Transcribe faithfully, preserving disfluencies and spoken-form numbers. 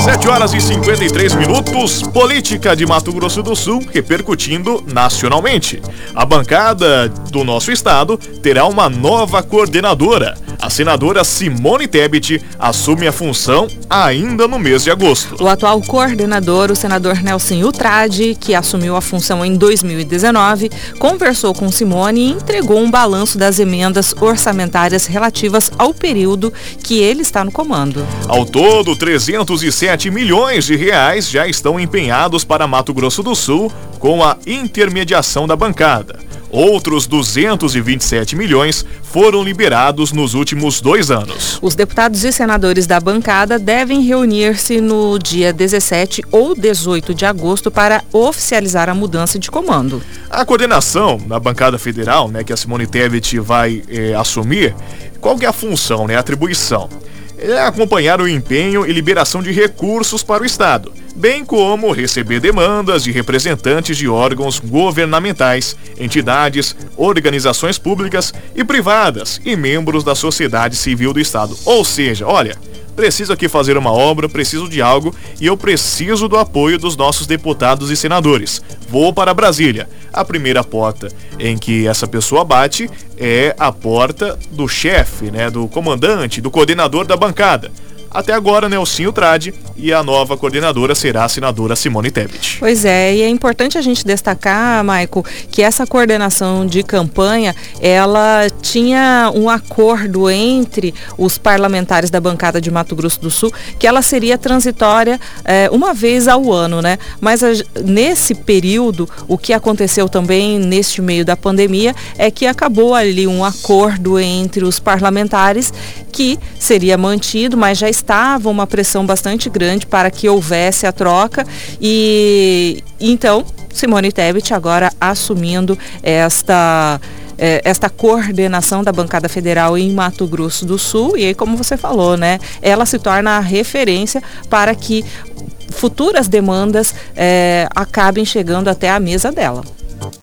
sete horas e cinquenta e três minutos, política de Mato Grosso do Sul repercutindo nacionalmente. A bancada do nosso estado terá uma nova coordenadora. A senadora Simone Tebet assume a função ainda no mês de agosto. O atual coordenador, o senador Nelson Utrade, que assumiu a função em dois mil e dezenove, conversou com Simone e entregou um balanço das emendas orçamentárias relativas ao período que ele está no comando. Ao todo, trezentos e sete milhões de reais já estão empenhados para Mato Grosso do Sul com a intermediação da bancada. Outros duzentos e vinte e sete milhões foram liberados nos últimos dois anos. Os deputados e senadores da bancada devem reunir-se no dia dezessete ou dezoito de agosto para oficializar a mudança de comando. A coordenação da bancada federal, né, que a Simone Tebet vai eh, assumir, qual que é a função, né, a atribuição? É acompanhar o empenho e liberação de recursos para o Estado, bem como receber demandas de representantes de órgãos governamentais, entidades, organizações públicas e privadas e membros da sociedade civil do Estado. Ou seja, olha, preciso aqui fazer uma obra, preciso de algo e eu preciso do apoio dos nossos deputados e senadores. Vou para Brasília. A primeira porta em que essa pessoa bate é a porta do chefe, né, do comandante, do coordenador da bancada. Até agora, Nelson Utrade, e a nova coordenadora será a senadora Simone Tebet. Pois é, e é importante a gente destacar, Maico, que essa coordenação de campanha, ela tinha um acordo entre os parlamentares da bancada de Mato Grosso do Sul, que ela seria transitória é, uma vez ao ano, né? Mas a, nesse período, o que aconteceu também neste meio da pandemia é que acabou ali um acordo entre os parlamentares que seria mantido, mas já estava uma pressão bastante grande para que houvesse a troca e então Simone Tebet agora assumindo esta esta coordenação da bancada federal em Mato Grosso do Sul e aí, como você falou, né, ela se torna a referência para que futuras demandas é, acabem chegando até a mesa dela.